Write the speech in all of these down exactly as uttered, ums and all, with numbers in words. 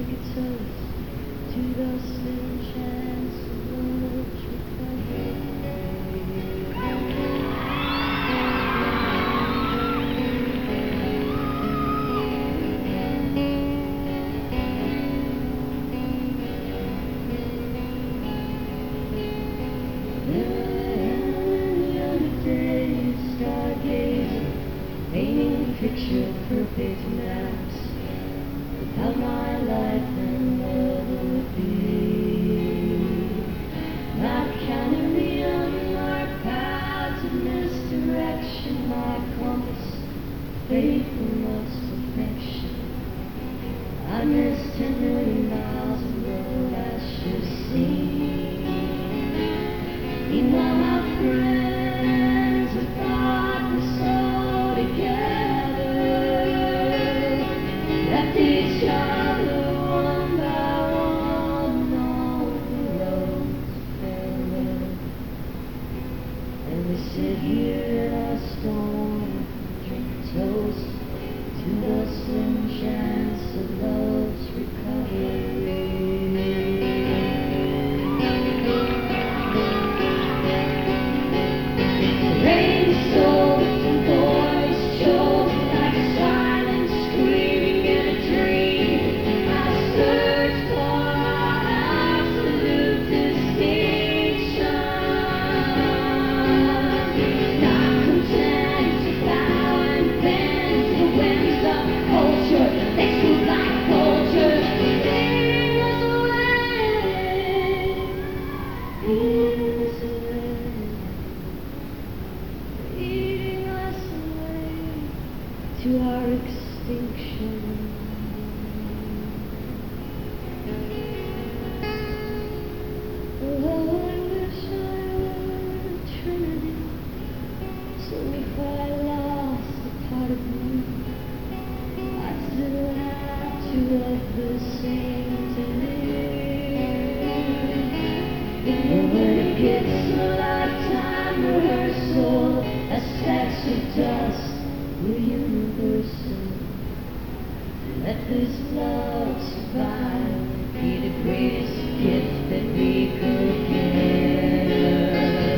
a toast to the slim chance of love's recovery. Painting picture perfect maps of how my life and love would be. Not counting the unmarked paths of misdirection, my compass, faithfulness, affection. I missed ten million miles of road I should have seen. Meanwhile, my friends have got this all together, left each other one by one on the roads farewell. And we sit here in our storm, drink a toast to the slim chance of love's recovery. To our extinction. Oh, I wish I were a Trinity, so if I lost a part of me, I'd still have to love the same to live. And when it gets a lifetime rehearsal, a stacks of dust, we're universal. Let this love survive, be the greatest gift that we could give.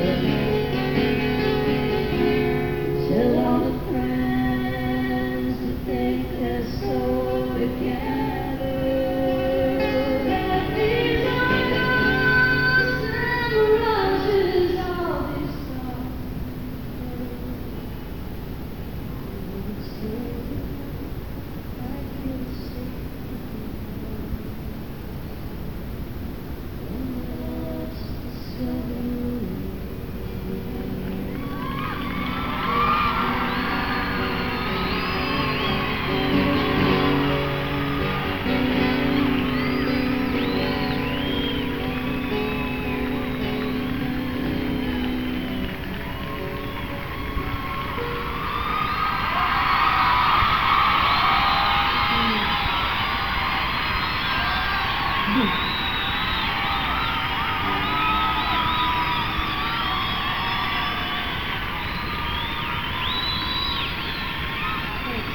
Tell all the friends that think they're so together, that these are ghosts and mirages, all these songs. Hmm.